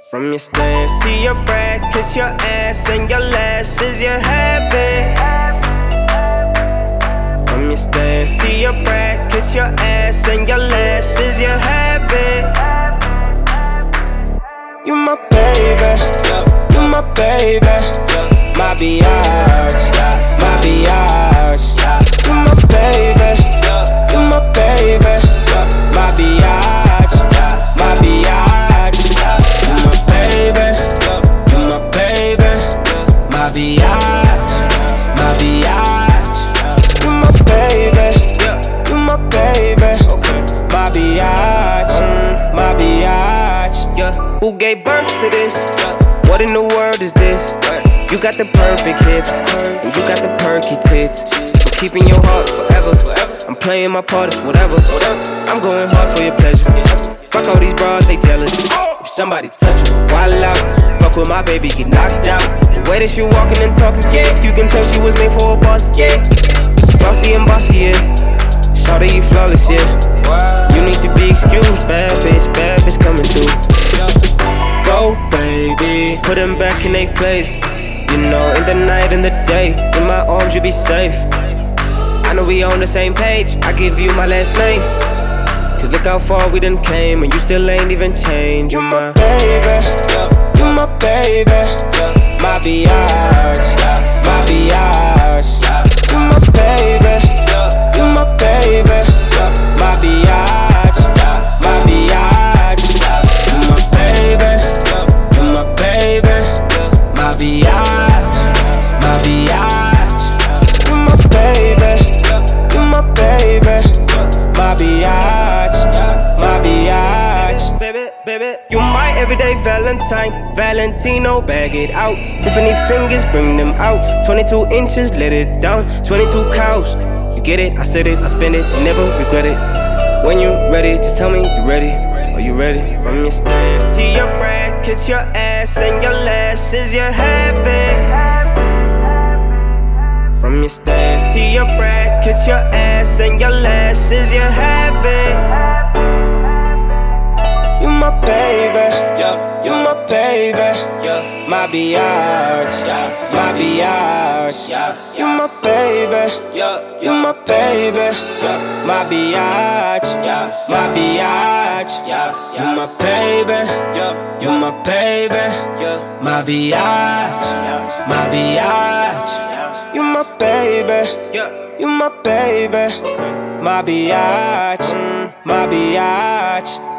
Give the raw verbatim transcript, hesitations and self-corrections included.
From your stance to your bracket, your ass and your lashes, you have it. From your stance to your bracket, your ass and your lashes, you have it. You my baby, you my baby, my biatch, my biatch. You my baby, you my baby, my biatch, my biatch. You my baby, you my baby, my biatch, my biatch. You my baby, you my baby, my biatch, my biatch. Yeah. Who gave birth to this? What in the world is this? You got the perfect hips, and you got the perky tits. I'm keeping your heart forever. I'm playing my part, it's whatever. I'm going hard for your pleasure. Fuck all these bras, they jealous. If somebody touch you, wild out. Fuck with my baby, get knocked out. The way that she walking and talking, yeah, you can tell she was made for a boss, yeah. Flossy and bossy, yeah. Shawty, you flawless, yeah. You need to be excused, bad bitch, bad bitch coming through. Go, baby, put them back in their place. You know, in the night and the day, in my arms you be safe. I know we on the same page, I give you my last name. Cause look how far we done came, and you still ain't even changed. You my baby, you my baby, my biatch, my biatch. You my baby, you my baby, my biatch, my biatch. You my baby, you my baby, my biatch, my biatch. You my baby, you my baby, my biatch, my biatch. Baby, baby, you my everyday Valentine, Valentino, bag it out. Tiffany fingers, bring them out. twenty-two inches, let it down. twenty-two cows, you get it, I said it, I spend it, never regret it. When you ready, just tell me you ready. Are you ready? From your stance to your bracket, your ass and your lashes, you have it. From your stance to your bracket, your ass and your lashes, you have it. You my baby, you my baby, my biatch, my biatch. You my baby, you my baby, my biatch, my biatch. You my baby, you my baby, my biatch, my biatch. You my baby, you my baby, my biatch, my biatch.